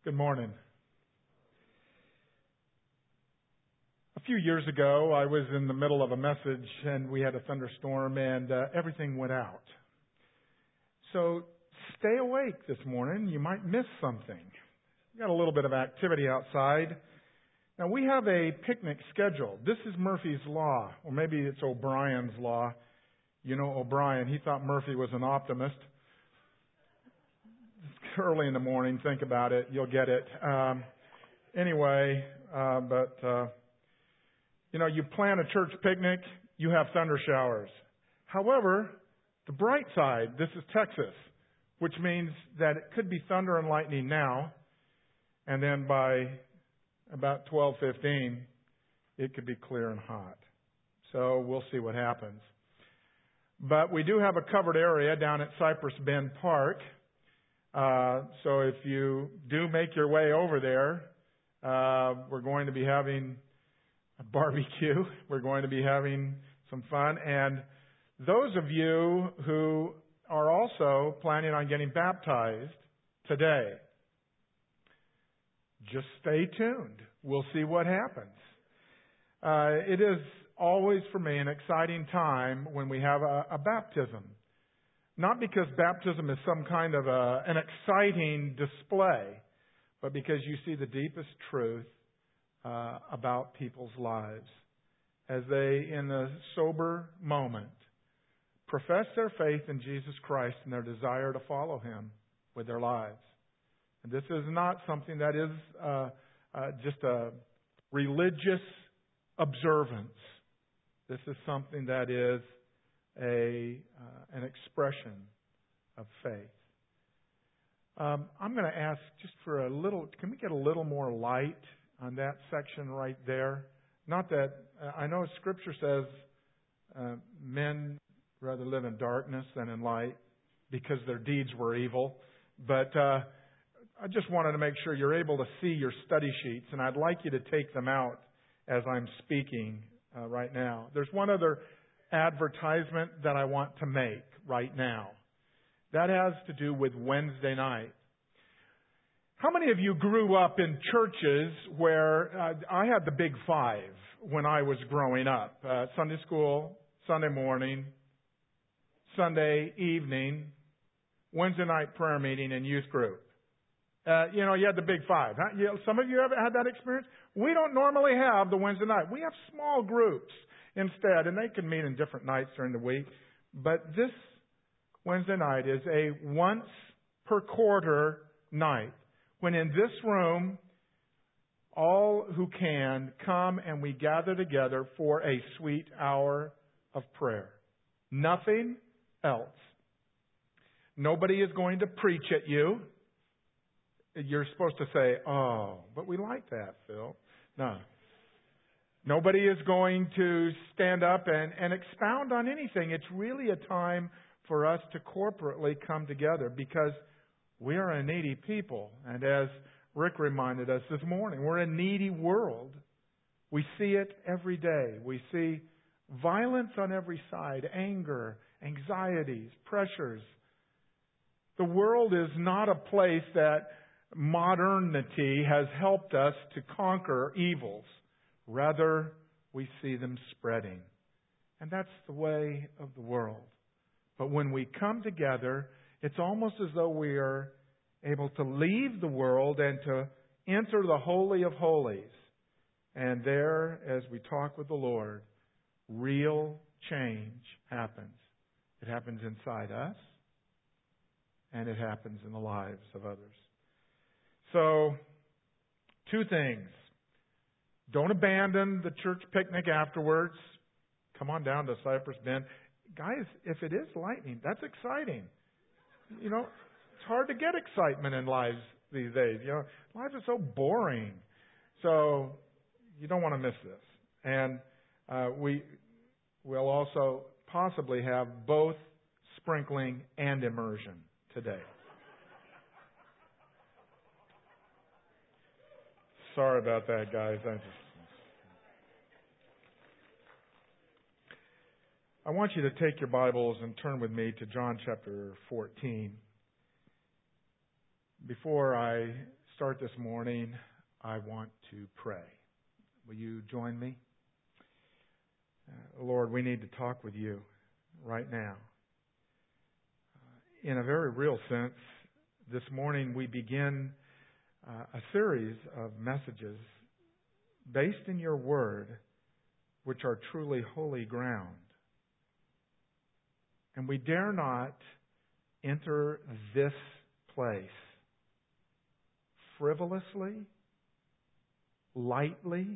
Good morning. A few years ago, I was in the middle of a message and we had a thunderstorm and everything went out. So stay awake this morning. You might miss something. We got a little bit of activity outside. Now we have a picnic scheduled. This is Murphy's Law, or maybe it's O'Brien's Law. You know O'Brien, he thought Murphy was an optimist. It's early in the morning, think about it, you'll get it. You plan a church picnic, you have thunder showers. However, the bright side, this is Texas, which means that it could be thunder and lightning now, and then by about 12:15, it could be clear and hot. So we'll see what happens. But we do have a covered area down at Cypress Bend Park. So if you do make your way over there, we're going to be having a barbecue. We're going to be having some fun. And those of you who are also planning on getting baptized today, just stay tuned. We'll see what happens. It is always for me an exciting time when we have a baptism. Not because baptism is some kind of an exciting display, but because you see the deepest truth about people's lives as they, in a sober moment, profess their faith in Jesus Christ and their desire to follow Him with their lives. And this is not something that is just a religious observance. This is something that is an expression of faith. I'm going to ask just for a little, can we get a little more light on that section right there? Not that, I know Scripture says men rather live in darkness than in light because their deeds were evil. But I just wanted to make sure you're able to see your study sheets, and I'd like you to take them out as I'm speaking right now. There's one other advertisement that I want to make right now. That has to do with Wednesday night. How many of you grew up in churches where I had the big five when I was growing up? Sunday school, Sunday morning, Sunday evening, Wednesday night prayer meeting, and youth group. You had the big five. Huh? Some of you ever had that experience? We don't normally have the Wednesday night. We have small groups instead, and they can meet in different nights during the week. But this Wednesday night is a once per quarter night when in this room, all who can come and we gather together for a sweet hour of prayer. Nothing else. Nobody is going to preach at you. You're supposed to say, oh, but we like that, Phil. No. Nobody is going to stand up and expound on anything. It's really a time for us to corporately come together because we are a needy people. And as Rick reminded us this morning, we're a needy world. We see it every day. We see violence on every side, anger, anxieties, pressures. The world is not a place that modernity has helped us to conquer evils. Rather, we see them spreading. And that's the way of the world. But when we come together, it's almost as though we are able to leave the world and to enter the Holy of Holies. And there, as we talk with the Lord, real change happens. It happens inside us, and it happens in the lives of others. So, two things. Don't abandon the church picnic afterwards. Come on down to Cypress Bend. Guys, if it is lightning, that's exciting. It's hard to get excitement in lives these days. Lives are so boring. So, you don't want to miss this. And we'll also possibly have both sprinkling and immersion today. Sorry about that, guys. I want you to take your Bibles and turn with me to John chapter 14. Before I start this morning, I want to pray. Will you join me? Lord, we need to talk with you right now. In a very real sense, this morning we begin a series of messages based in your word, which are truly holy ground. And we dare not enter this place frivolously, lightly.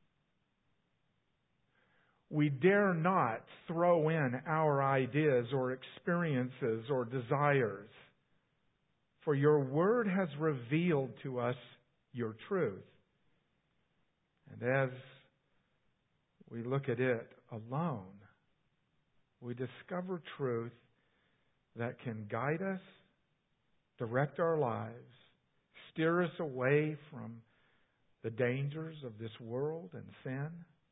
We dare not throw in our ideas or experiences or desires. For your word has revealed to us your truth. And as we look at it alone, we discover truth that can guide us, direct our lives, steer us away from the dangers of this world and sin,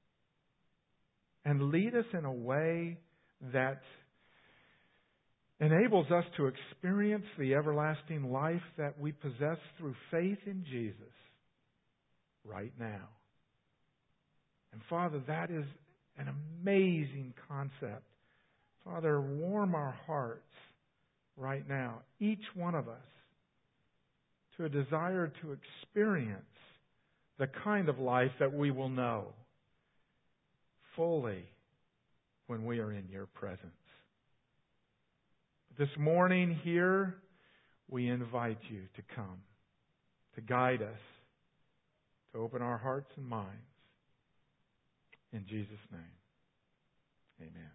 and lead us in a way that enables us to experience the everlasting life that we possess through faith in Jesus right now. And Father, that is an amazing concept. Father, warm our hearts right now, each one of us, to a desire to experience the kind of life that we will know fully when we are in your presence. This morning here, we invite you to come, to guide us, to open our hearts and minds. In Jesus' name, amen.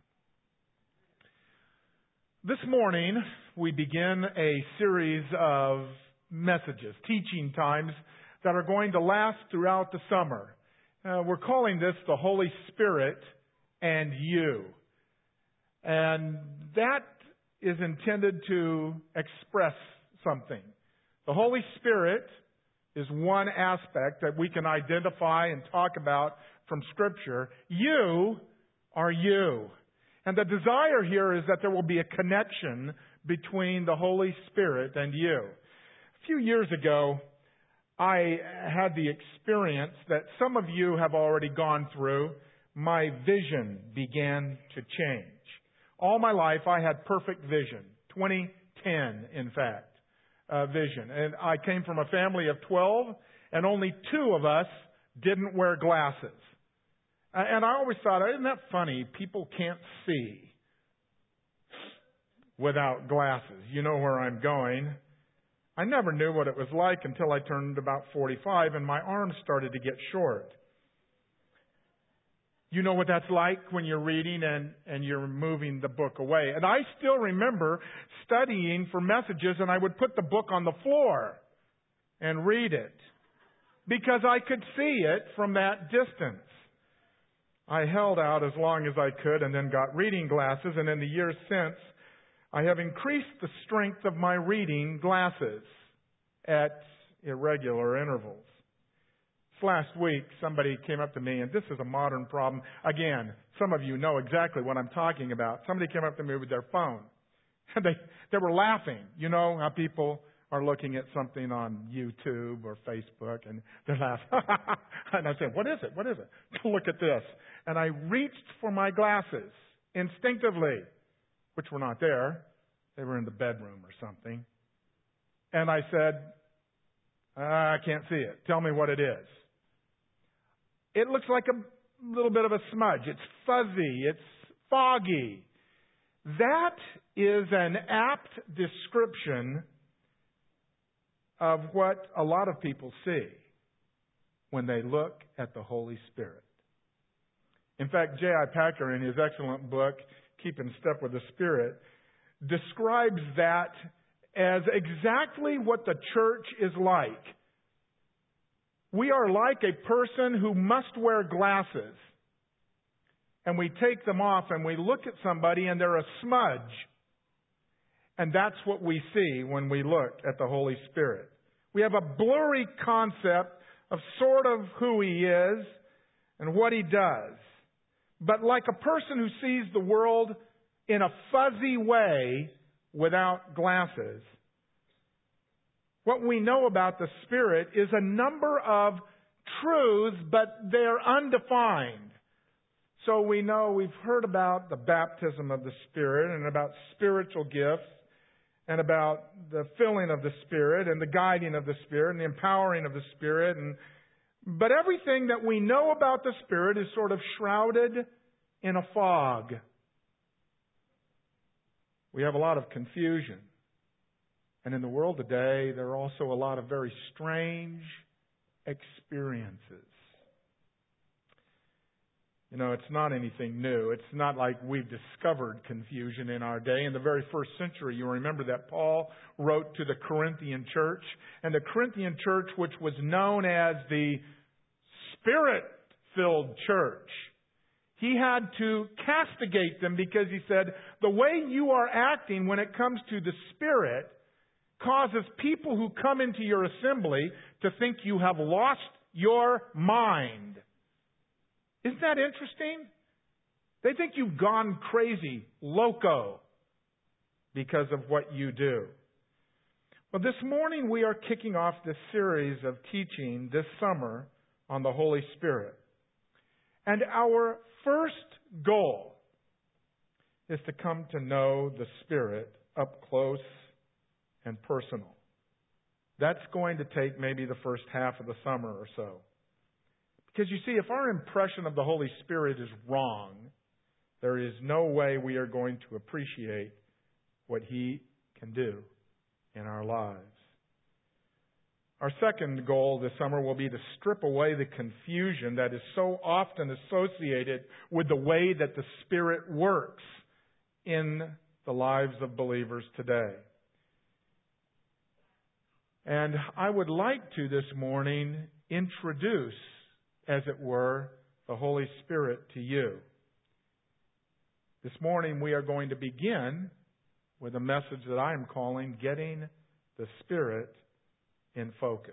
This morning, we begin a series of messages, teaching times that are going to last throughout the summer. We're calling this the Holy Spirit and You. And that is intended to express something. The Holy Spirit is one aspect that we can identify and talk about from Scripture. You are you. And the desire here is that there will be a connection between the Holy Spirit and you. A few years ago, I had the experience that some of you have already gone through. My vision began to change. All my life, I had perfect vision. 20/10, in fact, vision. And I came from a family of 12, and only 2 of us didn't wear glasses. And I always thought, isn't that funny? People can't see without glasses. You know where I'm going. I never knew what it was like until I turned about 45 and my arms started to get short. You know what that's like when you're reading and you're moving the book away. And I still remember studying for messages, and I would put the book on the floor and read it because I could see it from that distance. I held out as long as I could and then got reading glasses, and in the years since, I have increased the strength of my reading glasses at irregular intervals. Last week, somebody came up to me, and this is a modern problem. Again, some of you know exactly what I'm talking about. Somebody came up to me with their phone, and they were laughing. You know how people are looking at something on YouTube or Facebook, and they're laughing. And I said, what is it? What is it? Look at this. And I reached for my glasses instinctively, which were not there. They were in the bedroom or something. And I said, I can't see it. Tell me what it is. It looks like a little bit of a smudge. It's fuzzy. It's foggy. That is an apt description of what a lot of people see when they look at the Holy Spirit. In fact, J.I. Packer, in his excellent book, Keeping Step with the Spirit, describes that as exactly what the church is like. We are like a person who must wear glasses. And we take them off and we look at somebody and they're a smudge. And that's what we see when we look at the Holy Spirit. We have a blurry concept of sort of who He is and what He does. But like a person who sees the world in a fuzzy way without glasses, What we know about the Spirit is a number of truths, but they're undefined. So we know, we've heard about the baptism of the Spirit and about spiritual gifts and about the filling of the Spirit and the guiding of the Spirit and the empowering of the Spirit. But everything that we know about the Spirit is sort of shrouded in a fog. We have a lot of confusion. And in the world today, there are also a lot of very strange experiences. You know, it's not anything new. It's not like we've discovered confusion in our day. In the very first century, you remember that Paul wrote to the Corinthian church. And the Corinthian church, which was known as the Spirit-filled church, he had to castigate them because he said, the way you are acting when it comes to the Spirit causes people who come into your assembly to think you have lost your mind. Isn't that interesting? They think you've gone crazy, loco, because of what you do. Well, this morning we are kicking off this series of teaching this summer on the Holy Spirit. And our first goal is to come to know the Spirit up close and personal. That's going to take maybe the first half of the summer or so. Because you see, if our impression of the Holy Spirit is wrong, there is no way we are going to appreciate what He can do in our lives. Our second goal this summer will be to strip away the confusion that is so often associated with the way that the Spirit works in the lives of believers today. And I would like to this morning introduce, as it were, the Holy Spirit to you. This morning we are going to begin with a message that I am calling Getting the Spirit in Focus.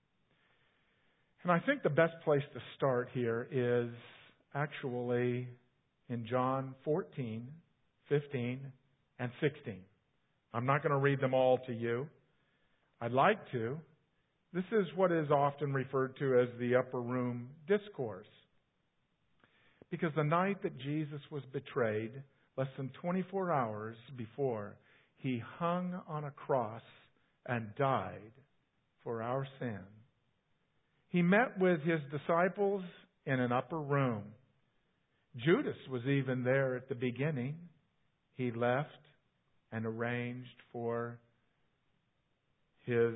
And I think the best place to start here is actually in John 14, 15, and 16. I'm not going to read them all to you. I'd like to. This is what is often referred to as the upper room discourse. Because the night that Jesus was betrayed, less than 24 hours before, He hung on a cross and died for our sin. He met with His disciples in an upper room. Judas was even there at the beginning. He left and arranged for His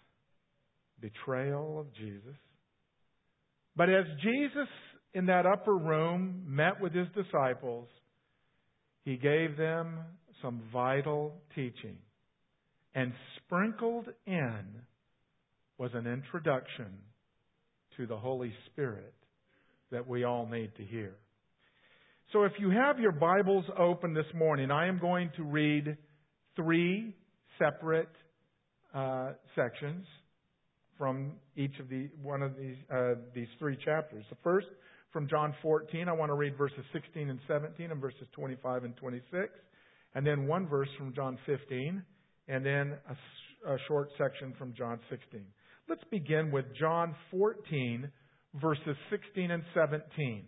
betrayal of Jesus. But as Jesus in that upper room met with His disciples, He gave them some vital teaching. And sprinkled in was an introduction to the Holy Spirit that we all need to hear. So if you have your Bibles open this morning, I am going to read 3 separate sections from each of one of these 3 chapters. The first, from John 14, I want to read verses 16 and 17 and verses 25 and 26. And then one verse from John 15, and then a short section from John 16. Let's begin with John 14, verses 16 and 17.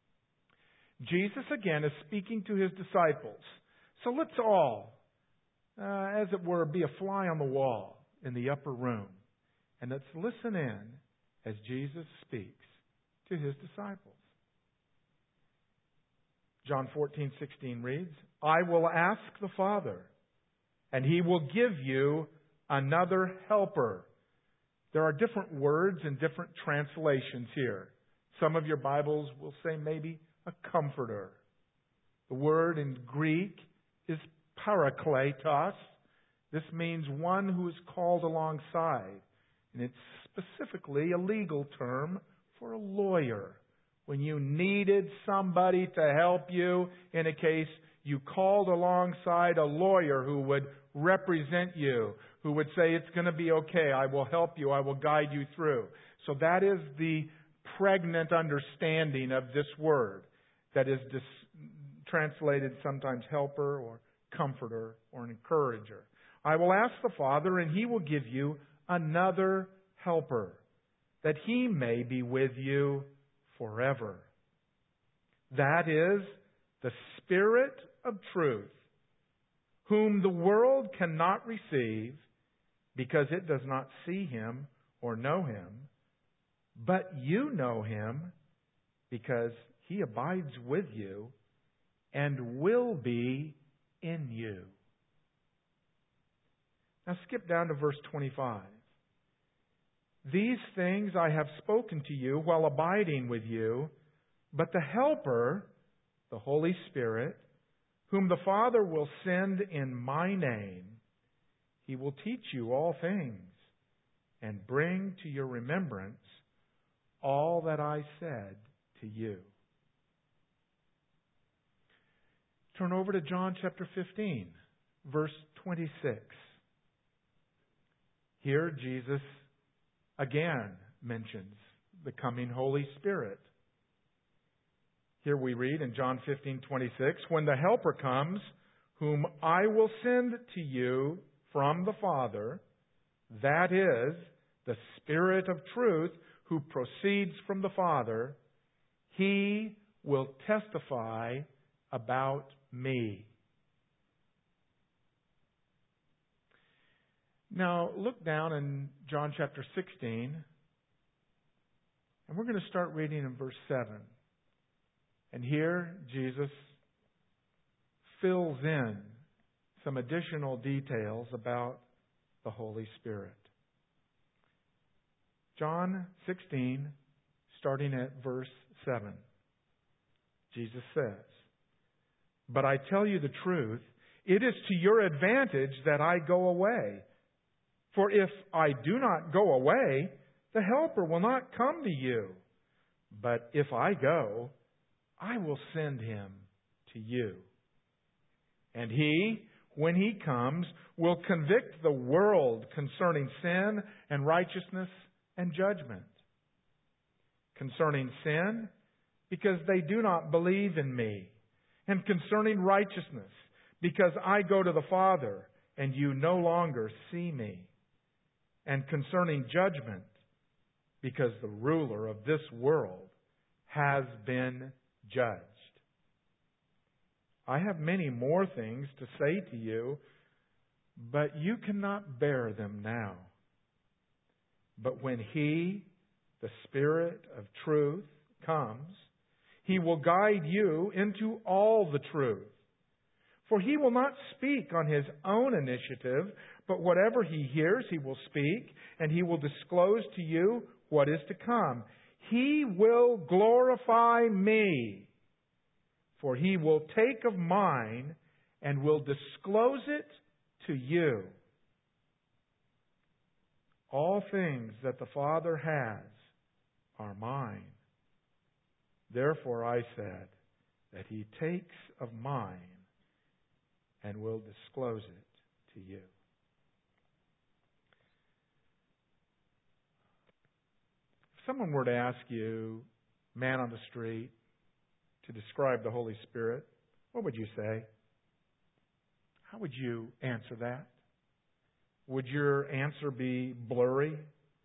Jesus again is speaking to His disciples. So let's all, as it were, be a fly on the wall in the upper room. And let's listen in as Jesus speaks to His disciples. John 14:16 reads, I will ask the Father, and He will give you another helper. There are different words and different translations here. Some of your Bibles will say maybe a comforter. The word in Greek is parakletos. This means one who is called alongside. And it's specifically a legal term for a lawyer. When you needed somebody to help you in a case, you called alongside a lawyer who would represent you, who would say, it's going to be okay, I will help you, I will guide you through. So that is the pregnant understanding of this word that is translated sometimes helper or comforter or an encourager. I will ask the Father, and He will give you another helper, that He may be with you forever. That is the Spirit of truth, whom the world cannot receive because it does not see Him or know Him. But you know Him because He abides with you and will be in you. Now skip down to verse 25. These things I have spoken to you while abiding with you, but the Helper, the Holy Spirit, whom the Father will send in my name, He will teach you all things and bring to your remembrance all that I said to you. Turn over to John chapter 15, verse 26. Here Jesus again mentions the coming Holy Spirit. Here we read in John 15:26, when the Helper comes, whom I will send to you from the Father, that is, the Spirit of truth who proceeds from the Father, He will testify about me. Now, look down in John chapter 16, and we're going to start reading in verse 7. And here, Jesus fills in some additional details about the Holy Spirit. John 16, starting at verse 7. Jesus says, "But I tell you the truth, it is to your advantage that I go away. For if I do not go away, the Helper will not come to you. But if I go, I will send Him to you. And He, when He comes, will convict the world concerning sin and righteousness and judgment. Concerning sin, because they do not believe in me. And concerning righteousness, because I go to the Father, and you no longer see me. And concerning judgment, because the ruler of this world has been judged. I have many more things to say to you, but you cannot bear them now. But when He, the Spirit of truth, comes, He will guide you into all the truth. For He will not speak on His own initiative, but whatever He hears, He will speak, and He will disclose to you what is to come. He will glorify me, for He will take of mine and will disclose it to you. All things that the Father has are mine. Therefore I said that He takes of mine and will disclose it to you." If someone were to ask you, man on the street, to describe the Holy Spirit, what would you say? How would you answer that? Would your answer be blurry?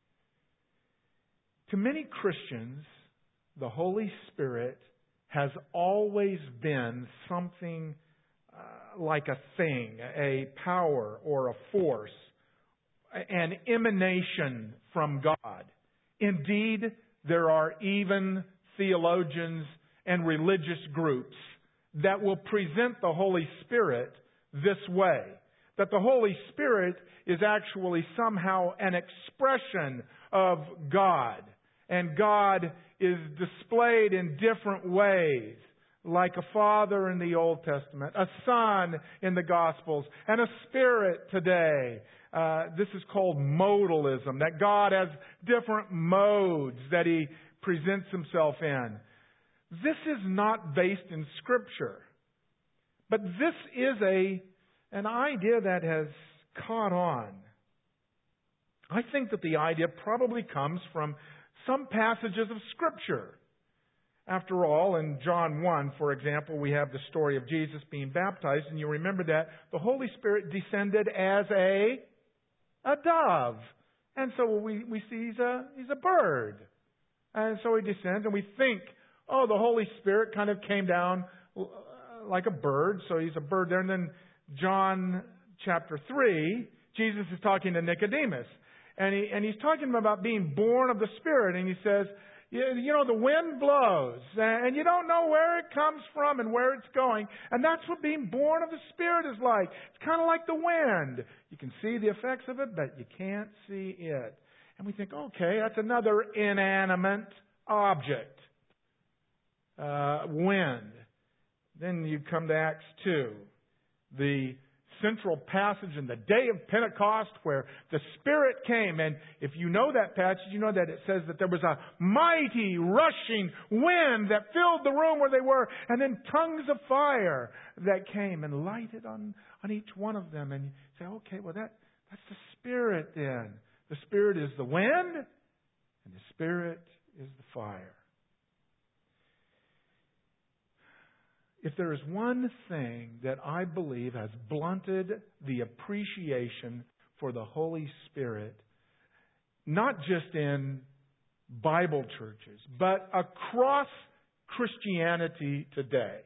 To many Christians, the Holy Spirit has always been something like a thing, a power or a force, an emanation from God. Indeed, there are even theologians and religious groups that will present the Holy Spirit this way, that the Holy Spirit is actually somehow an expression of God, and God is displayed in different ways, like a Father in the Old Testament, a Son in the Gospels, and a Spirit today. This is called modalism, that God has different modes that He presents Himself in. This is not based in Scripture. But this is an idea that has caught on. I think that the idea probably comes from some passages of Scripture. After all, in John 1, for example, we have the story of Jesus being baptized, and you remember that the Holy Spirit descended as a dove And so we see he's a bird. And so he descends, and we think, oh, the Holy Spirit kind of came down like a bird, so he's a bird there. And then John chapter 3, Jesus is talking to Nicodemus. And he's talking about being born of the Spirit. And he says, you know, the wind blows, and you don't know where it comes from and where it's going. And that's what being born of the Spirit is like. It's kind of like the wind. You can see the effects of it, but you can't see it. And we think, okay, that's another inanimate object. Wind. Then you come to Acts 2. The central passage in the day of Pentecost where the Spirit came. And if you know that passage, you know that it says that there was a mighty rushing wind that filled the room where they were, and then tongues of fire that came and lighted on each one of them. And you say, okay, well that's the Spirit then. The Spirit is the wind, and the Spirit is the fire. If there is one thing that I believe has blunted the appreciation for the Holy Spirit, not just in Bible churches, but across Christianity today,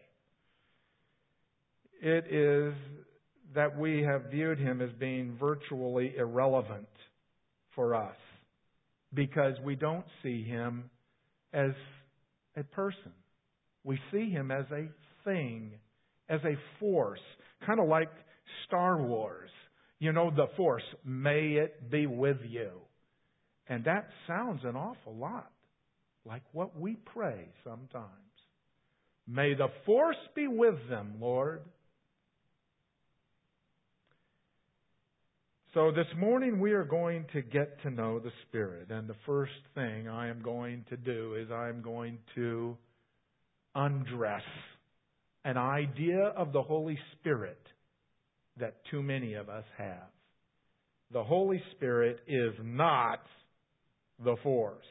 it is that we have viewed Him as being virtually irrelevant for us because we don't see Him as a person. We see Him as a thing, as a force, kind of like Star Wars. You know, the Force, may it be with you. And that sounds an awful lot like what we pray sometimes. May the Force be with them, Lord. So this morning we are going to get to know the Spirit. And the first thing I am going to do is I am going to undress an idea of the Holy Spirit that too many of us have. The Holy Spirit is not the force.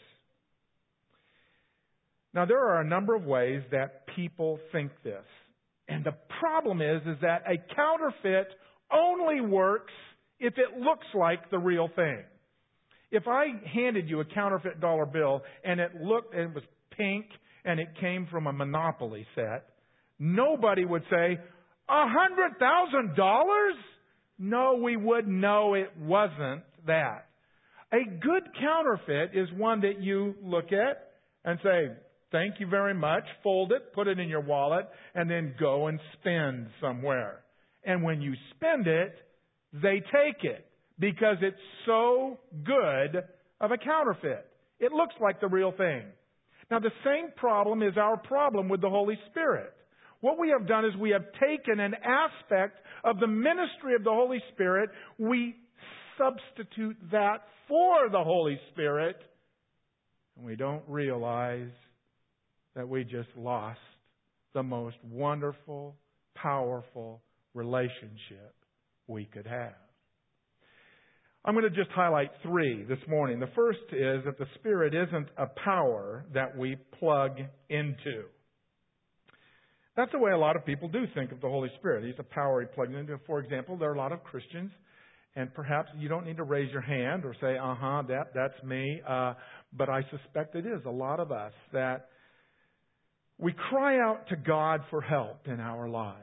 Now, there are a number of ways that people think this. And the problem is that a counterfeit only works if it looks like the real thing. If I handed you a counterfeit dollar bill and it was pink and it came from a Monopoly set, nobody would say, $100,000? No, we would know it wasn't that. A good counterfeit is one that you look at and say, thank you very much, fold it, put it in your wallet, and then go and spend somewhere. And when you spend it, they take it because it's so good of a counterfeit. It looks like the real thing. Now, the same problem is our problem with the Holy Spirit. What we have done is we have taken an aspect of the ministry of the Holy Spirit, we substitute that for the Holy Spirit, and we don't realize that we just lost the most wonderful, powerful relationship we could have. I'm going to just highlight 3 this morning. The first is that the Spirit isn't a power that we plug into. That's the way a lot of people do think of the Holy Spirit. He's a power he plugs into. For example, there are a lot of Christians, and perhaps you don't need to raise your hand or say, that's me. But I suspect it is a lot of us that we cry out to God for help in our lives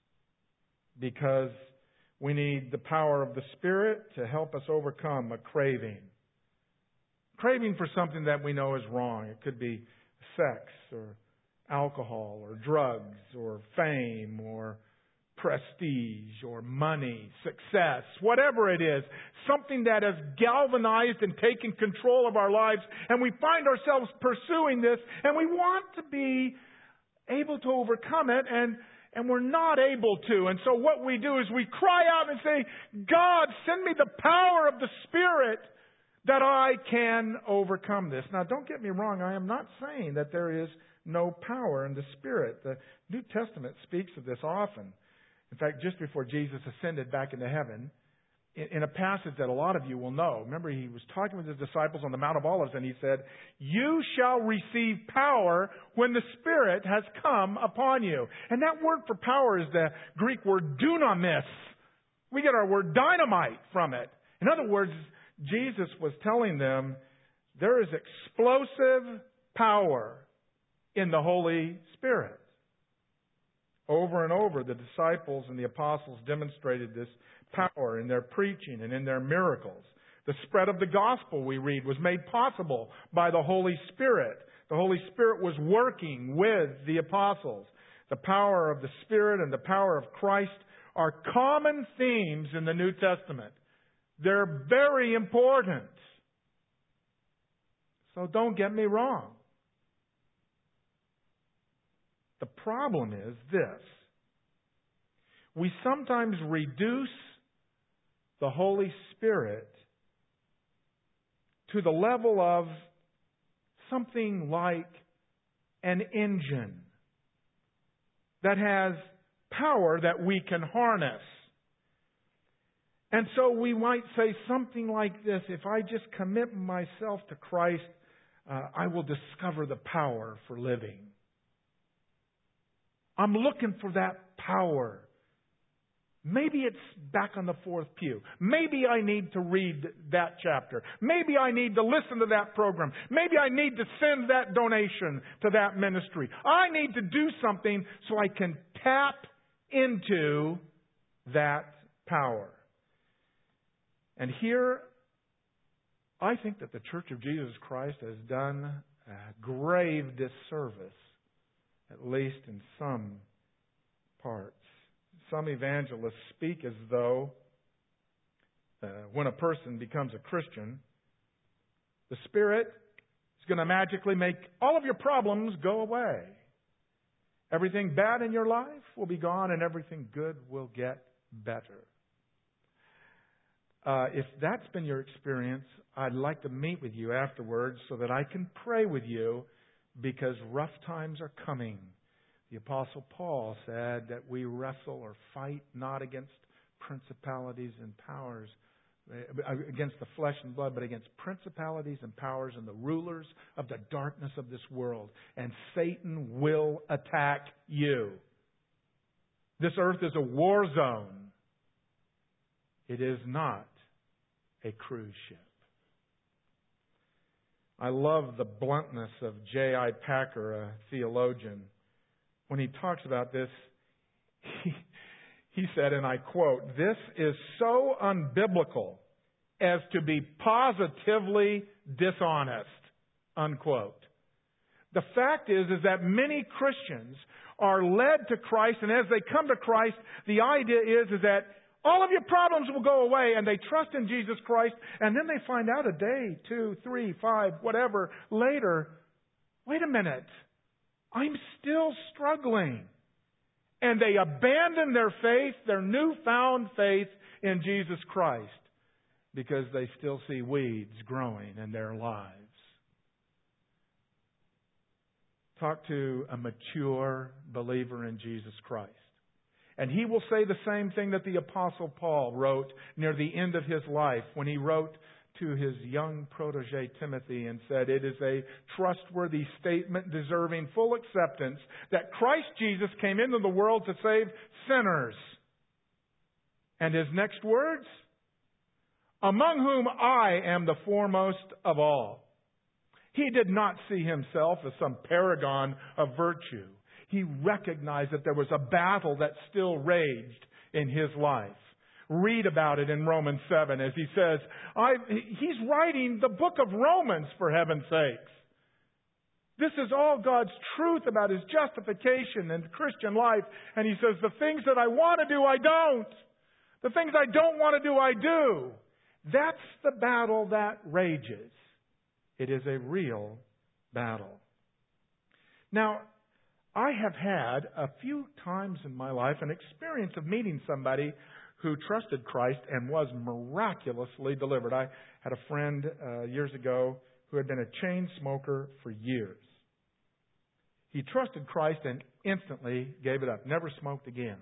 because we need the power of the Spirit to help us overcome a craving. Craving for something that we know is wrong. It could be sex or alcohol or drugs or fame or prestige or money, success, whatever it is, something that has galvanized and taken control of our lives, and we find ourselves pursuing this, and we want to be able to overcome it, and we're not able to. And so what we do is we cry out and say, God, send me the power of the Spirit that I can overcome this. Now, don't get me wrong. I am not saying that there is no power in the Spirit. The New Testament speaks of this often. In fact, just before Jesus ascended back into heaven, in a passage that a lot of you will know, remember he was talking with his disciples on the Mount of Olives and he said, you shall receive power when the Spirit has come upon you. And that word for power is the Greek word dunamis. We get our word dynamite from it. In other words, Jesus was telling them there is explosive power in the Holy Spirit. Over and over, the disciples and the apostles demonstrated this power in their preaching and in their miracles. The spread of the gospel, we read, was made possible by the Holy Spirit. The Holy Spirit was working with the apostles. The power of the Spirit and the power of Christ are common themes in the New Testament. They're very important. So don't get me wrong. The problem is this. We sometimes reduce the Holy Spirit to the level of something like an engine that has power that we can harness. And so we might say something like this: if I just commit myself to Christ, I will discover the power for living. I'm looking for that power. Maybe it's back on the fourth pew. Maybe I need to read that chapter. Maybe I need to listen to that program. Maybe I need to send that donation to that ministry. I need to do something so I can tap into that power. And here, I think that the Church of Jesus Christ has done a grave disservice, at least in some parts. Some evangelists speak as though when a person becomes a Christian, the Spirit is going to magically make all of your problems go away. Everything bad in your life will be gone and everything good will get better. If that's been your experience, I'd like to meet with you afterwards so that I can pray with you, because rough times are coming. The Apostle Paul said that we wrestle or fight not against principalities and powers, against the flesh and blood, but against principalities and powers and the rulers of the darkness of this world. And Satan will attack you. This earth is a war zone. It is not a cruise ship. I love the bluntness of J.I. Packer, a theologian. When he talks about this, he said, and I quote, "This is so unbiblical as to be positively dishonest," unquote. The fact is that many Christians are led to Christ, and as they come to Christ, the idea is that all of your problems will go away, and they trust in Jesus Christ, and then they find out a day, 2, 3, 5, whatever, later, wait a minute, I'm still struggling. And they abandon their faith, their newfound faith in Jesus Christ, because they still see weeds growing in their lives. Talk to a mature believer in Jesus Christ, and he will say the same thing that the Apostle Paul wrote near the end of his life when he wrote to his young protege Timothy and said, "It is a trustworthy statement deserving full acceptance that Christ Jesus came into the world to save sinners." And his next words, "Among whom I am the foremost of all." He did not see himself as some paragon of virtue. He recognized that there was a battle that still raged in his life. Read about it in Romans 7 as he says, he's writing the book of Romans, for heaven's sakes. This is all God's truth about His justification and Christian life. And he says, the things that I want to do, I don't. The things I don't want to do, I do. That's the battle that rages. It is a real battle. Now, I have had a few times in my life an experience of meeting somebody who trusted Christ and was miraculously delivered. I had a friend years ago who had been a chain smoker for years. He trusted Christ and instantly gave it up. Never smoked again.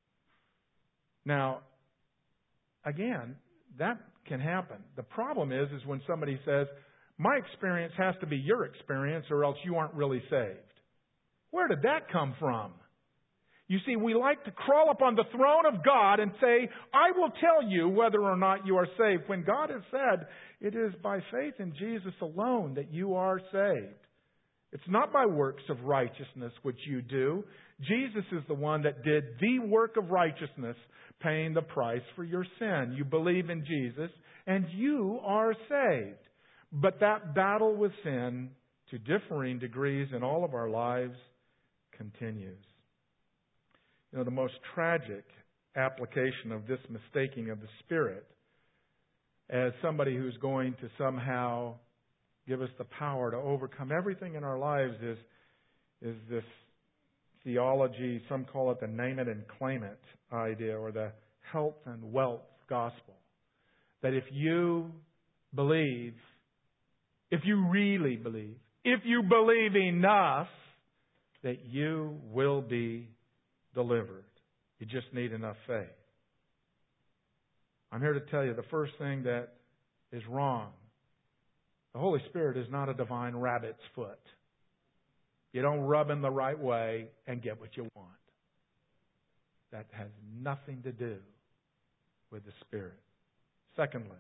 Now, again, that can happen. The problem is when somebody says, my experience has to be your experience or else you aren't really saved. Where did that come from? You see, we like to crawl up on the throne of God and say, I will tell you whether or not you are saved. When God has said, it is by faith in Jesus alone that you are saved. It's not by works of righteousness which you do. Jesus is the one that did the work of righteousness, paying the price for your sin. You believe in Jesus and you are saved. But that battle with sin, to differing degrees in all of our lives, continues. You know, the most tragic application of this mistaking of the Spirit as somebody who's going to somehow give us the power to overcome everything in our lives is this theology, some call it the name it and claim it idea, or the health and wealth gospel. That if you believe, if you really believe, if you believe enough, that you will be delivered. You just need enough faith. I'm here to tell you the first thing that is wrong. The Holy Spirit is not a divine rabbit's foot. You don't rub Him the right way and get what you want. That has nothing to do with the Spirit. Secondly,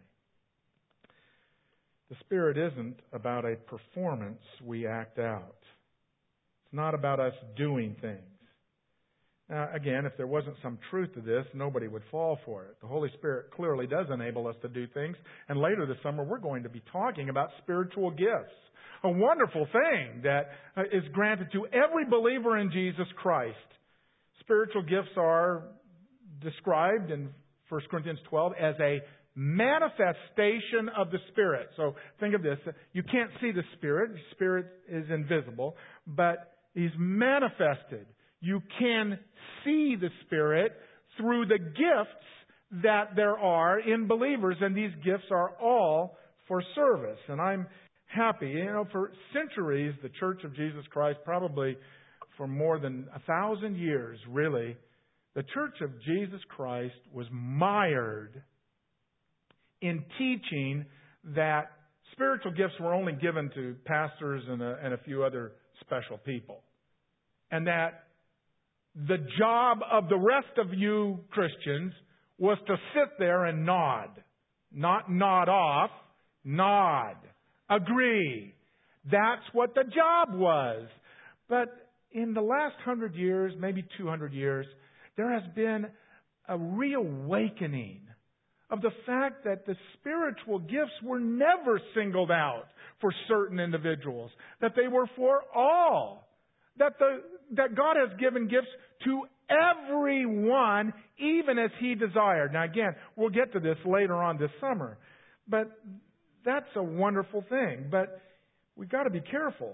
the Spirit isn't about a performance we act out. It's not about us doing things. Now, again, if there wasn't some truth to this, nobody would fall for it. The Holy Spirit clearly does enable us to do things. And later this summer, we're going to be talking about spiritual gifts. A wonderful thing that is granted to every believer in Jesus Christ. Spiritual gifts are described in 1 Corinthians 12 as a manifestation of the Spirit. So think of this. You can't see the Spirit. The Spirit is invisible, but He's manifested. You can see the Spirit through the gifts that there are in believers, and these gifts are all for service. And I'm happy. You know, for centuries, the Church of Jesus Christ, probably for more than 1,000 years, really, the Church of Jesus Christ was mired in teaching that spiritual gifts were only given to pastors and a few other special people. And that the job of the rest of you Christians was to sit there and nod. Not nod off, nod. Agree. That's what the job was. But in the last 100 years, maybe 200 years, there has been a reawakening of the fact that the spiritual gifts were never singled out for certain individuals, that they were for all. That God has given gifts to everyone, even as He desired. Now again, we'll get to this later on this summer. But that's a wonderful thing. But we've got to be careful.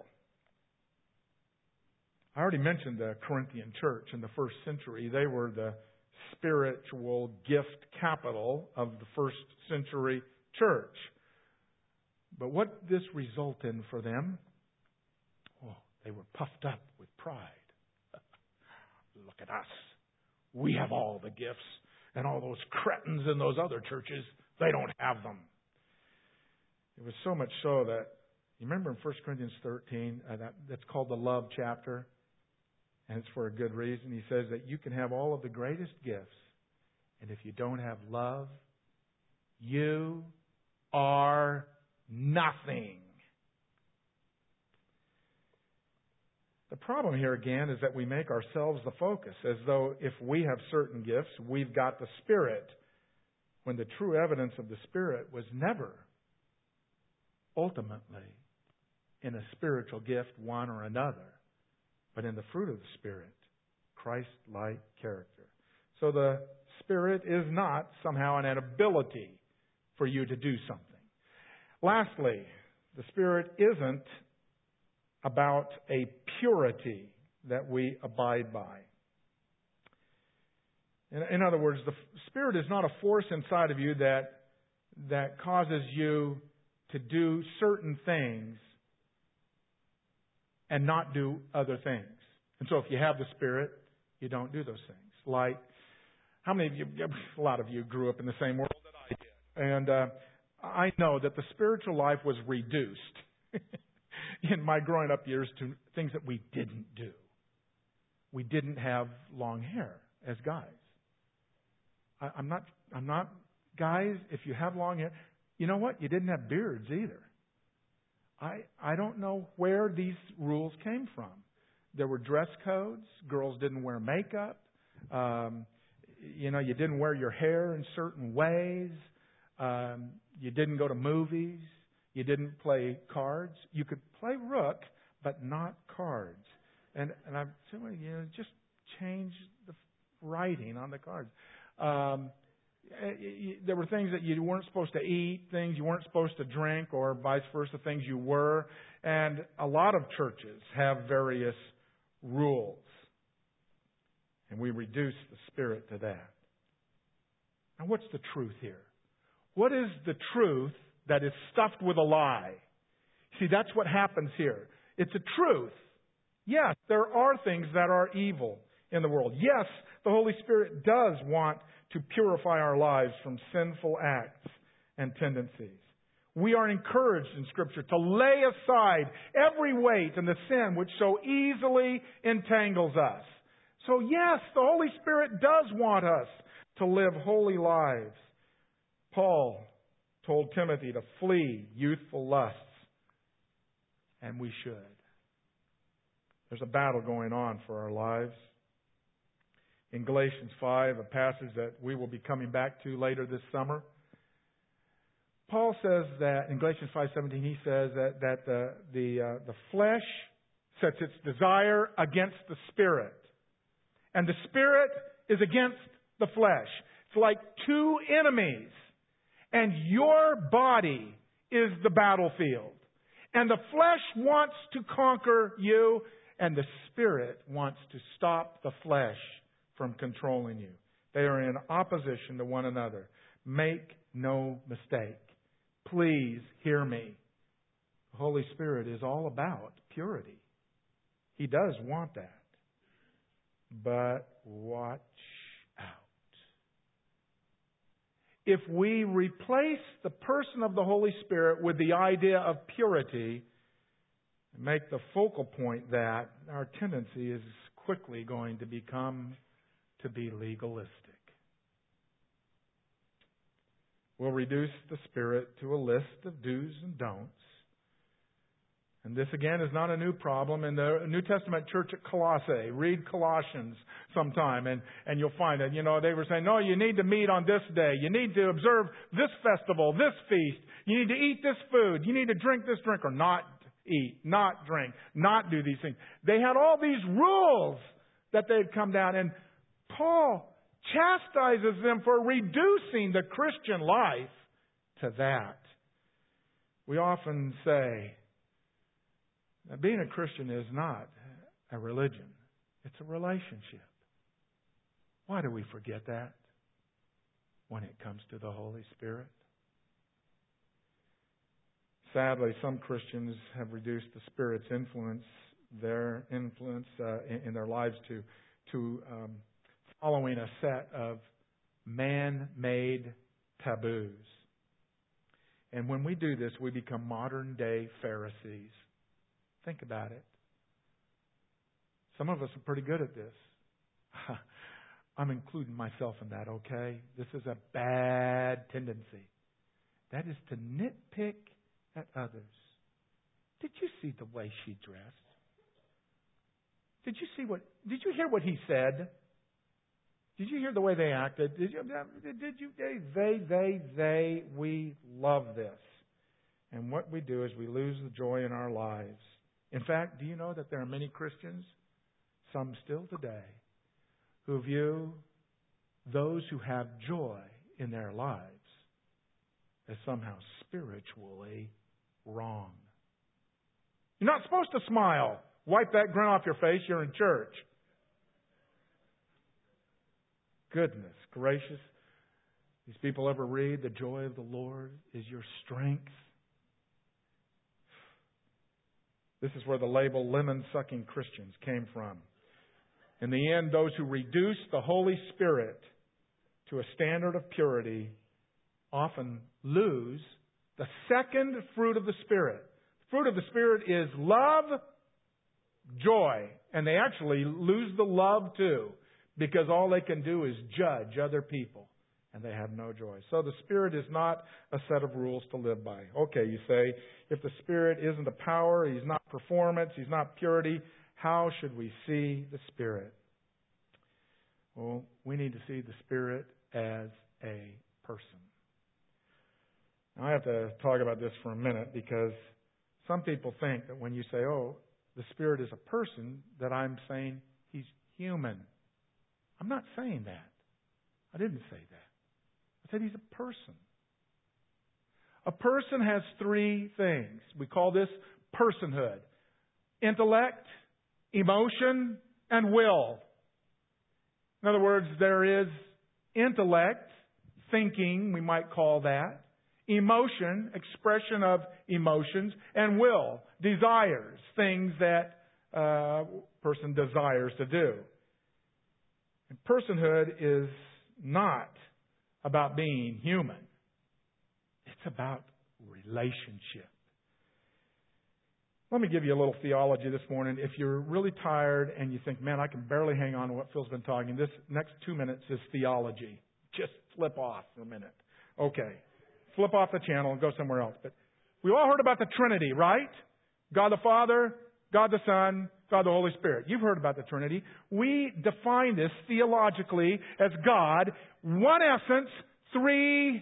I already mentioned the Corinthian church in the first century. They were the spiritual gift capital of the first century church. But what did this result in for them? They were puffed up with pride. Look at us. We have all the gifts. And all those cretins in those other churches, they don't have them. It was so much so that, you remember in 1 Corinthians 13, that's called the love chapter. And it's for a good reason. He says that you can have all of the greatest gifts. And if you don't have love, you are nothing. The problem here again is that we make ourselves the focus, as though if we have certain gifts, we've got the Spirit, when the true evidence of the Spirit was never ultimately in a spiritual gift, one or another, but in the fruit of the Spirit, Christ-like character. So the Spirit is not somehow an ability for you to do something. Lastly, the Spirit isn't about a purity that we abide by. In other words, the Spirit is not a force inside of you that causes you to do certain things and not do other things. And so if you have the Spirit, you don't do those things. Like, how many of you, a lot of you grew up in the same world that I did. And I know that the spiritual life was reduced in my growing up years to things that we didn't do. we didn't have long hair as guys. I'm not, guys, if you have long hair, you know what? You didn't have beards either. I don't know where these rules came from. There were dress codes. Girls didn't wear makeup. You didn't wear your hair in certain ways. You didn't go to movies. You didn't play cards. You could play rook, but not cards. And I'm saying, just change the writing on the cards. There were things that you weren't supposed to eat, things you weren't supposed to drink, or vice versa, things you were. And a lot of churches have various rules. And we reduce the Spirit to that. Now, what's the truth here? What is the truth that is stuffed with a lie? See, that's what happens here. It's a truth. Yes, there are things that are evil in the world. Yes, the Holy Spirit does want to purify our lives from sinful acts and tendencies. We are encouraged in Scripture to lay aside every weight and the sin which so easily entangles us. So yes, the Holy Spirit does want us to live holy lives. Paul told Timothy to flee youthful lusts, and we should. There's a battle going on for our lives. In Galatians 5, a passage that we will be coming back to later this summer, Paul says that, in Galatians 5:17, he says that the flesh sets its desire against the Spirit. And the Spirit is against the flesh. It's like two enemies. And your body is the battlefield. And the flesh wants to conquer you, and the Spirit wants to stop the flesh from controlling you. They are in opposition to one another. Make no mistake. Please hear me. The Holy Spirit is all about purity. He does want that. But watch out. If we replace the person of the Holy Spirit with the idea of purity, and make the focal point that, our tendency is quickly going to become to be legalistic. We'll reduce the Spirit to a list of do's and don'ts. And this, again, is not a new problem. In the New Testament church at Colossae, read Colossians sometime, and you'll find that, they were saying, no, you need to meet on this day. You need to observe this festival, this feast. You need to eat this food. You need to drink this drink, or not eat, not drink, not do these things. They had all these rules that they had come down, and Paul chastises them for reducing the Christian life to that. We often say that being a Christian is not a religion. It's a relationship. Why do we forget that when it comes to the Holy Spirit? Sadly, some Christians have reduced the Spirit's influence, their influence in their lives to following a set of man-made taboos. And when we do this, we become modern-day Pharisees. Think about it. Some of us are pretty good at this. I'm including myself in that, okay? This is a bad tendency. That is to nitpick at others. Did you see the way she dressed? Did you hear what he said? Did you hear the way they acted? We love this. And what we do is we lose the joy in our lives. In fact, do you know that there are many Christians, some still today, who view those who have joy in their lives as somehow spiritually wrong? You're not supposed to smile. Wipe that grin off your face. You're in church. Goodness gracious. These people ever read, the joy of the Lord is your strength? This is where the label lemon-sucking Christians came from. In the end, those who reduce the Holy Spirit to a standard of purity often lose the second fruit of the Spirit. The fruit of the Spirit is love, joy. And they actually lose the love too, because all they can do is judge other people. And they have no joy. So the Spirit is not a set of rules to live by. Okay, you say, if the Spirit isn't a power, He's not performance, He's not purity, how should we see the Spirit? Well, we need to see the Spirit as a person. Now, I have to talk about this for a minute, because some people think that when you say, oh, the Spirit is a person, that I'm saying He's human. I'm not saying that. I didn't say that. I said He's a person. A person has three things. We call this personhood: intellect, emotion, and will. In other words, there is intellect, thinking, we might call that; emotion, expression of emotions; and will, desires, things that a person desires to do. And personhood is not about being human. It's about relationship. Let me give you a little theology this morning. If you're really tired and you think, man, I can barely hang on to what Phil's been talking, this next 2 minutes is theology. Just flip off for a minute. Okay. Flip off the channel and go somewhere else. But we all heard about the Trinity, right? God the Father, God the Son, God the Holy Spirit. You've heard about the Trinity. We define this theologically as God, one essence, three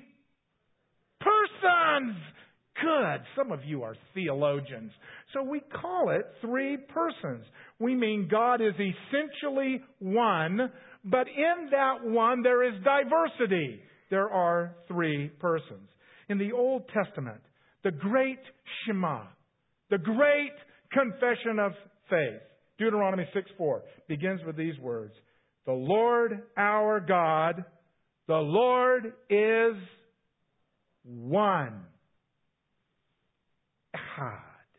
persons. Good. Some of you are theologians. So we call it three persons. We mean God is essentially one, but in that one there is diversity. There are three persons. In the Old Testament, the great Shema, the great confession of faith, Deuteronomy 6:4, begins with these words: the Lord our God, the Lord is one. Echad.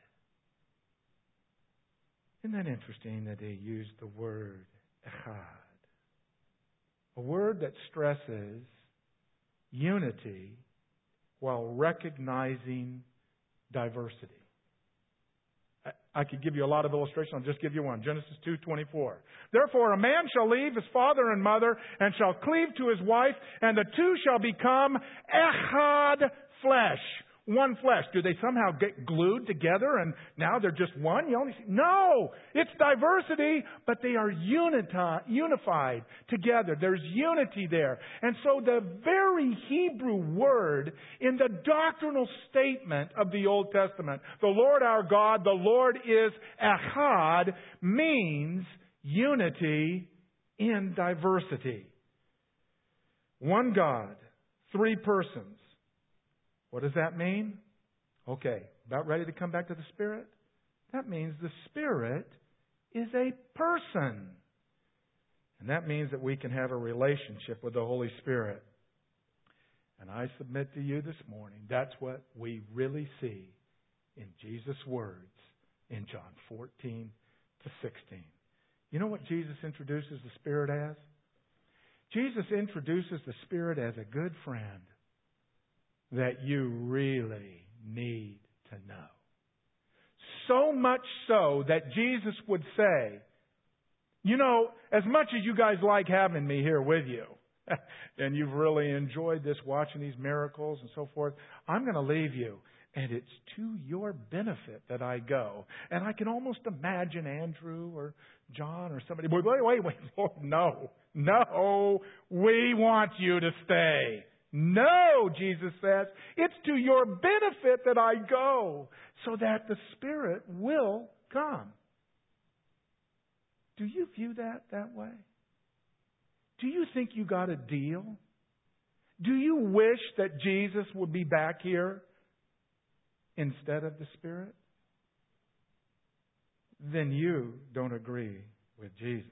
Isn't that interesting that they use the word echad? A word that stresses unity while recognizing diversity. I could give you a lot of illustrations. I'll just give you one. Genesis 2:24. Therefore a man shall leave his father and mother and shall cleave to his wife, and the two shall become echad flesh. One flesh. Do they somehow get glued together and now they're just one? No! It's diversity, but they are unified together. There's unity there. And so the very Hebrew word in the doctrinal statement of the Old Testament, the Lord our God, the Lord is echad, means unity in diversity. One God, three persons. What does that mean? Okay, about ready to come back to the Spirit? That means the Spirit is a person. And that means that we can have a relationship with the Holy Spirit. And I submit to you this morning, that's what we really see in Jesus' words in John 14 to 16. You know what Jesus introduces the Spirit as? Jesus introduces the Spirit as a good friend that you really need to know. So much so that Jesus would say, you know, as much as you guys like having me here with you, and you've really enjoyed this, watching these miracles and so forth, I'm going to leave you. And it's to your benefit that I go. And I can almost imagine Andrew or John or somebody, wait, Lord, no, we want you to stay. No, Jesus says, it's to your benefit that I go, so that the Spirit will come. Do you view that way? Do you think you got a deal? Do you wish that Jesus would be back here instead of the Spirit? Then you don't agree with Jesus.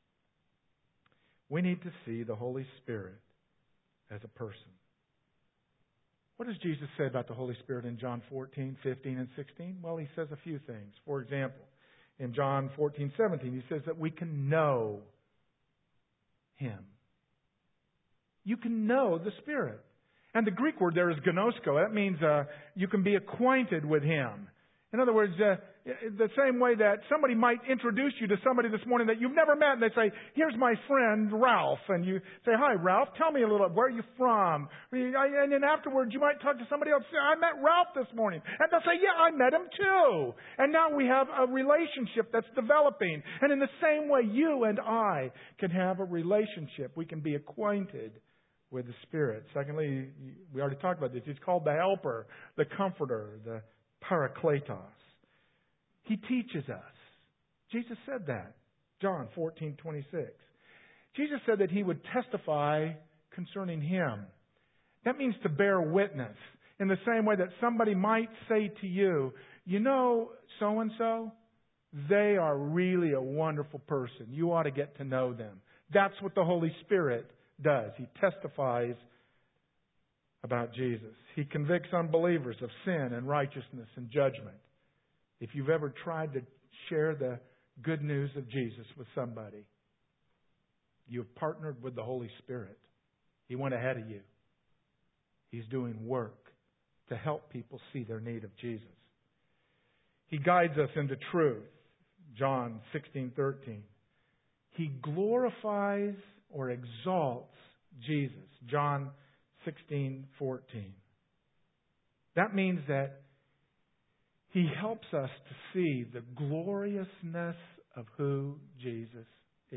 We need to see the Holy Spirit as a person. What does Jesus say about the Holy Spirit in John 14, 15, and 16? Well, He says a few things. For example, in John 14, 17, He says that we can know Him. You can know the Spirit. And the Greek word there is gnosko. That means you can be acquainted with Him. In other words, the same way that somebody might introduce you to somebody this morning that you've never met, and they say, here's my friend Ralph. And you say, hi, Ralph, tell me a little, where are you from? And then afterwards, you might talk to somebody else, say, I met Ralph this morning. And they'll say, yeah, I met him too. And now we have a relationship that's developing. And in the same way, you and I can have a relationship. We can be acquainted with the Spirit. Secondly, we already talked about this. He's called the Helper, the Comforter, the Parakletos. He teaches us. Jesus said that. John 14:26. Jesus said that He would testify concerning Him. That means to bear witness. In the same way that somebody might say to you, you know so-and-so, they are really a wonderful person. You ought to get to know them. That's what the Holy Spirit does. He testifies about Jesus. He convicts unbelievers of sin and righteousness and judgment. If you've ever tried to share the good news of Jesus with somebody, you've partnered with the Holy Spirit. He went ahead of you. He's doing work to help people see their need of Jesus. He guides us into truth. John 16:13. He glorifies or exalts Jesus. John 16:14. That means that He helps us to see the gloriousness of who Jesus is.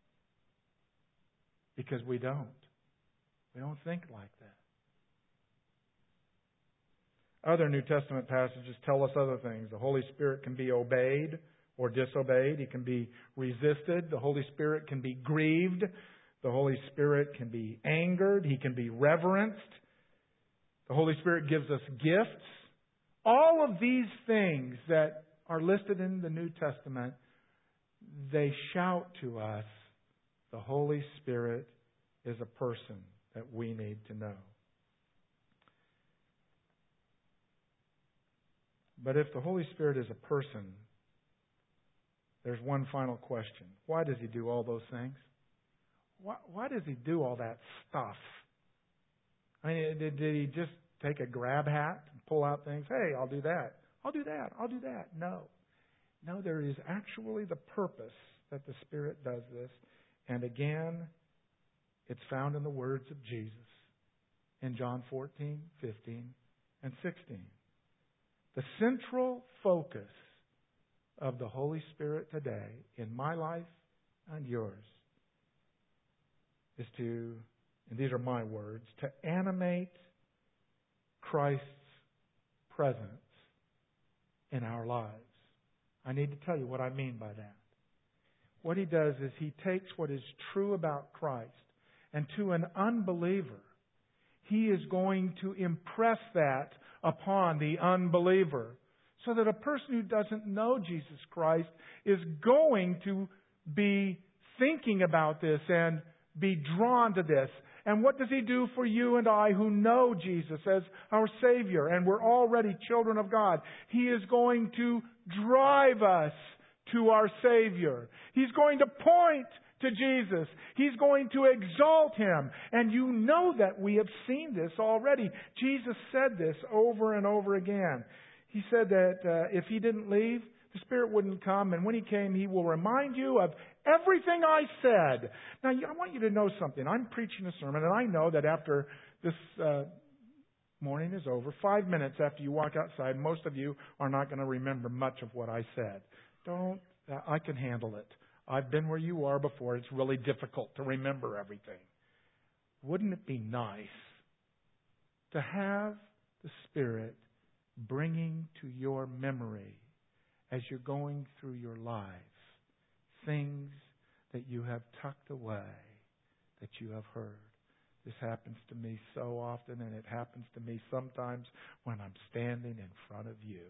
Because we don't. We don't think like that. Other New Testament passages tell us other things. The Holy Spirit can be obeyed or disobeyed. He can be resisted. The Holy Spirit can be grieved. The Holy Spirit can be angered. He can be reverenced. The Holy Spirit gives us gifts. All of these things that are listed in the New Testament, they shout to us, the Holy Spirit is a person that we need to know. But if the Holy Spirit is a person, there's one final question. Why does He do all those things? Why does He do all that stuff? I mean, did He just take a grab hat and pull out things? Hey, I'll do that. I'll do that. I'll do that. No. No, there is actually the purpose that the Spirit does this. And again, it's found in the words of Jesus in John 14, 15, and 16. The central focus of the Holy Spirit today in my life and yours is to, and these are my words, to animate Christ's presence in our lives. I need to tell you what I mean by that. What He does is He takes what is true about Christ, and to an unbeliever, He is going to impress that upon the unbeliever, so that a person who doesn't know Jesus Christ is going to be thinking about this and be drawn to this. And what does He do for you and I who know Jesus as our Savior and we're already children of God? He is going to drive us to our Savior. He's going to point to Jesus. He's going to exalt Him. And you know that we have seen this already. Jesus said this over and over again. He said that if He didn't leave, the Spirit wouldn't come. And when He came, He will remind you of everything I said. Now, I want you to know something. I'm preaching a sermon, and I know that after this morning is over, 5 minutes after you walk outside, most of you are not going to remember much of what I said. I can handle it. I've been where you are before. It's really difficult to remember everything. Wouldn't it be nice to have the Spirit bringing to your memory as you're going through your life things that you have tucked away, that you have heard? This happens to me so often, and it happens to me sometimes when I'm standing in front of you.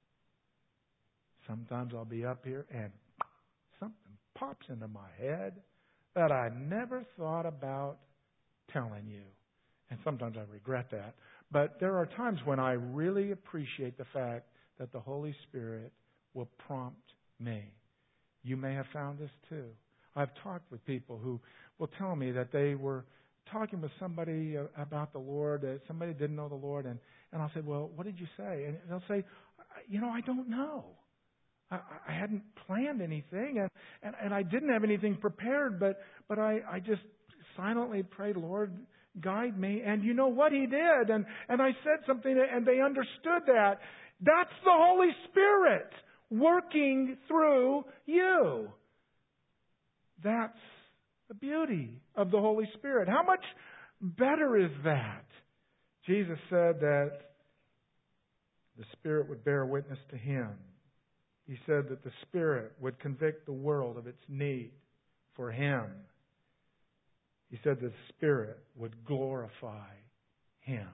Sometimes I'll be up here and something pops into my head that I never thought about telling you. And sometimes I regret that. But there are times when I really appreciate the fact that the Holy Spirit will prompt me. You may have found this too. I've talked with people who will tell me that they were talking with somebody about the Lord, that somebody didn't know the Lord, and I'll say, well, what did you say? And they'll say, I don't know. I hadn't planned anything, and I didn't have anything prepared, but I just silently prayed, Lord, guide me. And you know what He did? And I said something, and they understood that. That's the Holy Spirit working through you. That's the beauty of the Holy Spirit. How much better is that? Jesus said that the Spirit would bear witness to Him. He said that the Spirit would convict the world of its need for Him. He said the Spirit would glorify Him.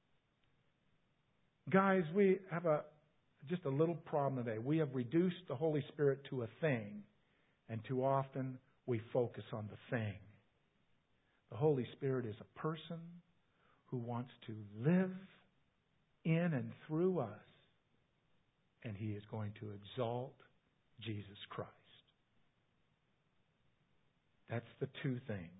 Guys, we have just a little problem today. We have reduced the Holy Spirit to a thing, and too often we focus on the thing. The Holy Spirit is a person who wants to live in and through us, and He is going to exalt Jesus Christ. That's the two things.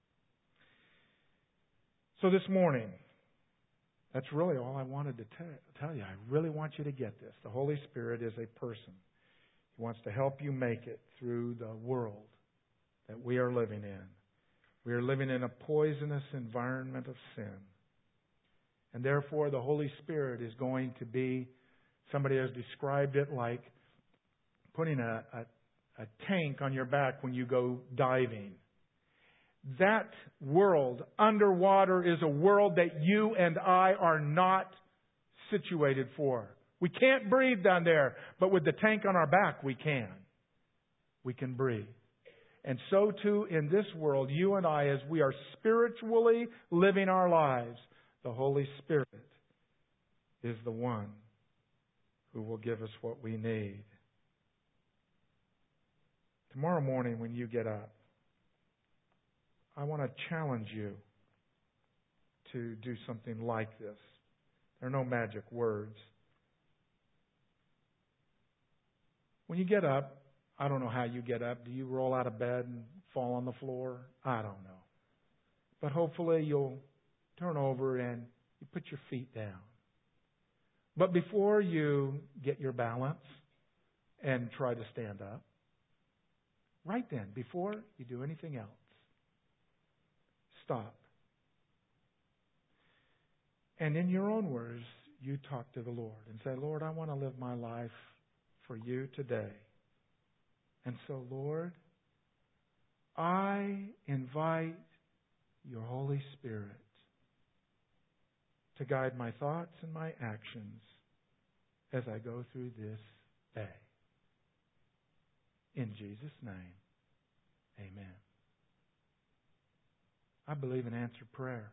So this morning, that's really all I wanted to tell you. I really want you to get this. The Holy Spirit is a person. He wants to help you make it through the world that we are living in. We are living in a poisonous environment of sin. And therefore, the Holy Spirit is going to be, somebody has described it like putting a tank on your back when you go diving. That world underwater is a world that you and I are not situated for. We can't breathe down there, but with the tank on our back, we can. We can breathe. And so too in this world, you and I, as we are spiritually living our lives, the Holy Spirit is the one who will give us what we need. Tomorrow morning when you get up, I want to challenge you to do something like this. There are no magic words. When you get up, I don't know how you get up. Do you roll out of bed and fall on the floor? I don't know. But hopefully you'll turn over and you put your feet down. But before you get your balance and try to stand up, right then, before you do anything else, stop. And in your own words, you talk to the Lord and say, Lord, I want to live my life for you today. And so, Lord, I invite your Holy Spirit to guide my thoughts and my actions as I go through this day. In Jesus' name, amen. I believe in answered prayer.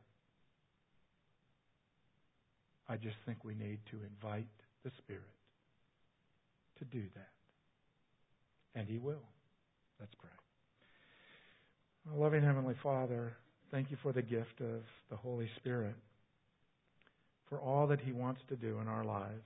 I just think we need to invite the Spirit to do that. And He will. Let's pray. Our loving Heavenly Father, thank you for the gift of the Holy Spirit, for all that He wants to do in our lives.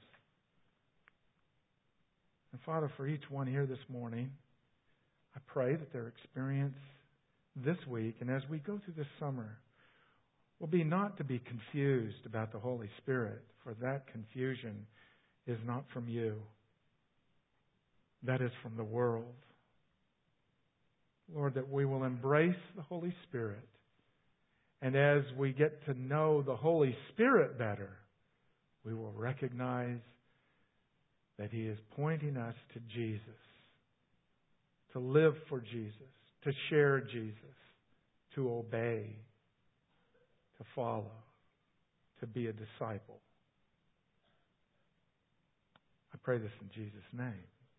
And Father, for each one here this morning, I pray that their experience this week and as we go through this summer will be not to be confused about the Holy Spirit, for that confusion is not from you. That is from the world. Lord, that we will embrace the Holy Spirit. And as we get to know the Holy Spirit better, we will recognize that He is pointing us to Jesus, to live for Jesus, to share Jesus, to obey, to follow, to be a disciple. I pray this in Jesus' name.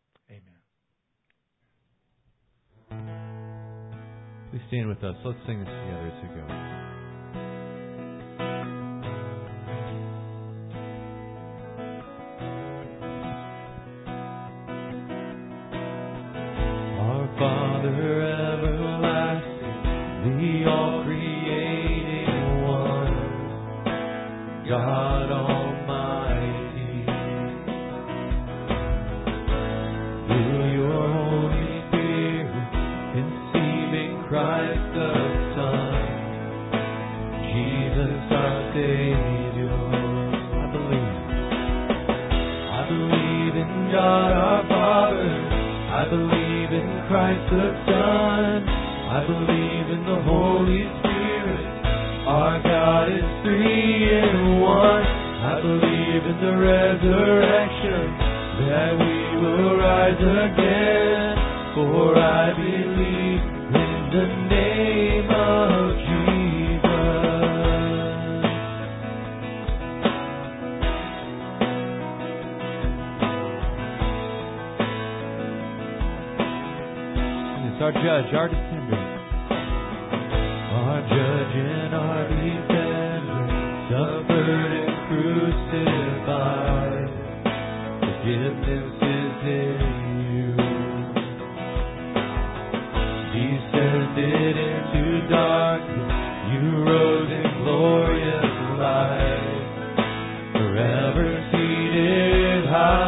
Amen. Please stand with us. Let's sing this together as we go. Our Father everlasting, the all-creating one, God Almighty, through your Holy Spirit, conceiving Christ the Son, believe in Christ the Son. I believe in the Holy Spirit. Our God is three in one. I believe in the resurrection, that we will rise again. For I believe in the name of Jesus. And it's our judge, our defender. Our judge and our defender, suffered and crucified. Forgiveness is in you. Descended into darkness, you rose in glorious light, forever seated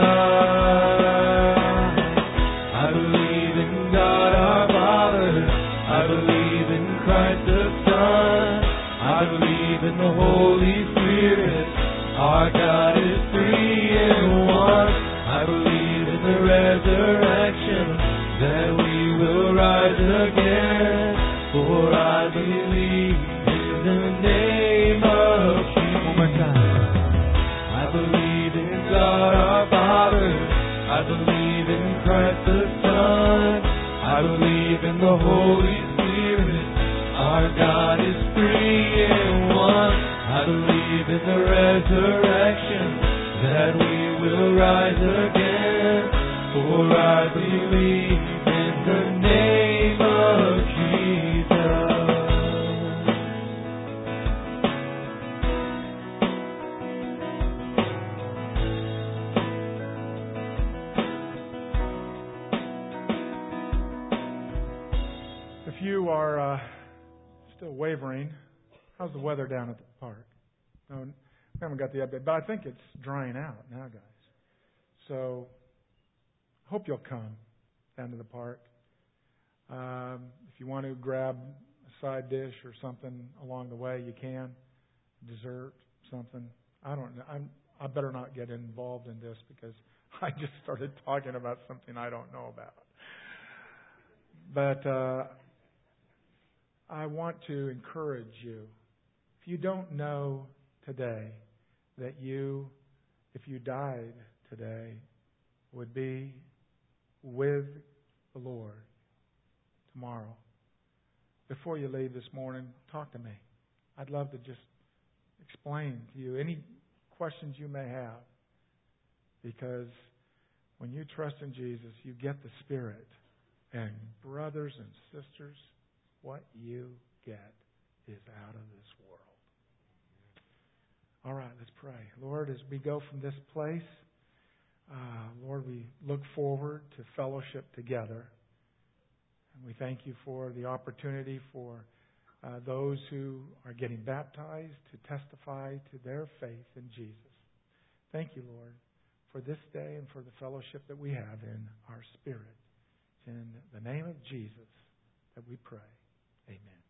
high. I believe in God our Father. I believe in Christ the Son. I believe in the Holy Spirit. Our God is three in one. I believe in the resurrection, that we will rise again. For I believe in the name of Jesus. One more time. I believe in God our Father. I believe in Christ the Son. I believe in the Holy Spirit. Our God is three in one. I believe in the resurrection, that we will rise again. For I believe in the name of Jesus. If you are still wavering, how's the weather down at the park? No, we haven't got the update, but I think it's drying out now, guys. So, hope you'll come down to the park. If you want to grab a side dish or something along the way, you can. Dessert, something. I don't know. I better not get involved in this because I just started talking about something I don't know about. But I want to encourage you. If you don't know today that you, if you died today, would be with the Lord tomorrow, before you leave this morning, talk to me. I'd love to just explain to you any questions you may have, because when you trust in Jesus, you get the Spirit. And brothers and sisters, what you get is out of this world. All right, let's pray. Lord, as we go from this place, Lord, we look forward to fellowship together. And we thank you for the opportunity for those who are getting baptized to testify to their faith in Jesus. Thank you, Lord, for this day and for the fellowship that we have in our spirit. In the name of Jesus that we pray. Amen.